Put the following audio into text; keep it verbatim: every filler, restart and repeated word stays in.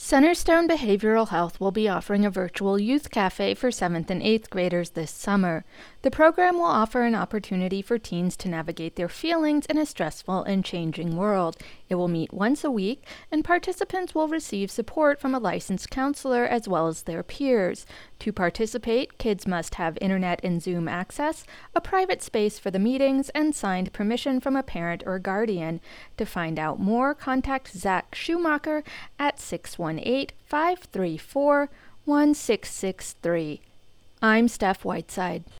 Centerstone Behavioral Health will be offering a virtual youth cafe for seventh and eighth graders this summer. The program will offer an opportunity for teens to navigate their feelings in a stressful and changing world. It will meet once a week, and participants will receive support from a licensed counselor as well as their peers. To participate, kids must have internet and Zoom access, a private space for the meetings, and signed permission from a parent or guardian. To find out more, contact Zach Schumacher at six one eight, five three four, one six six three. I'm Steph Whiteside.